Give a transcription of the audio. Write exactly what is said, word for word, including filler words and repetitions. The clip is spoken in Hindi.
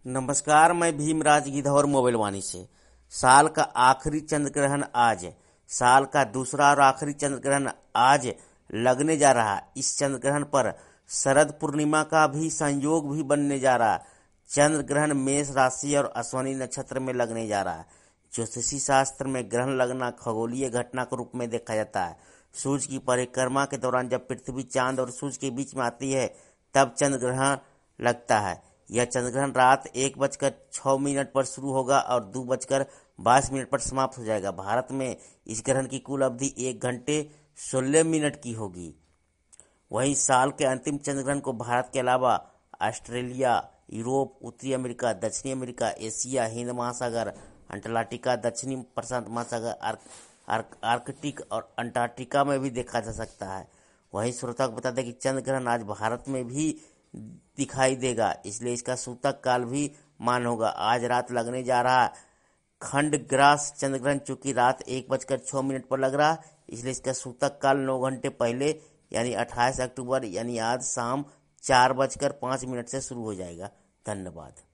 नमस्कार, मैं भीमराज गिधौर मोबाइल वाणी से। साल का आखिरी चंद्र ग्रहण आज, साल का दूसरा और आखिरी चंद्र ग्रहण आज लगने जा रहा है। इस चंद्र ग्रहण पर शरद पूर्णिमा का भी संयोग भी बनने जा रहा है। चंद्र ग्रहण मेष राशि और अश्विनी नक्षत्र में लगने जा रहा है। ज्योतिषी शास्त्र में ग्रहण लगना खगोलीय घटना के रूप में देखा जाता है। सूर्य की परिक्रमा के दौरान जब पृथ्वी चांद और सूर्य के बीच में आती है तब चंद्र ग्रहण लगता है। यह चंद्र ग्रहण रात एक बजकर छः मिनट पर शुरू होगा और दो बजकर बाईस मिनट पर समाप्त हो जाएगा। भारत में इस ग्रहण की कुल अवधि एक घंटे सोलह मिनट की होगी। वहीं साल के अंतिम चंद्र ग्रहण को भारत के अलावा ऑस्ट्रेलिया, यूरोप, उत्तरी अमेरिका, दक्षिणी अमेरिका, एशिया, हिंद महासागर, अंटार्कटिका, दक्षिणी प्रशांत महासागर, आर्क, आर्क, आर्कटिक और अंटार्कटिका में भी देखा जा सकता है। वहीं श्रोता को बता दें कि चंद्र ग्रहण आज भारत में भी दिखाई देगा, इसलिए इसका सूतक काल भी मान होगा। आज रात लगने जा रहा है खंड ग्रास चंद्र ग्रहण, चूंकि रात एक बजकर छः मिनट पर लग रहा है, इसलिए इसका सूतक काल नौ घंटे पहले यानी अट्ठाईस अक्टूबर यानी आज शाम चार बजकर पाँच मिनट से शुरू हो जाएगा। धन्यवाद।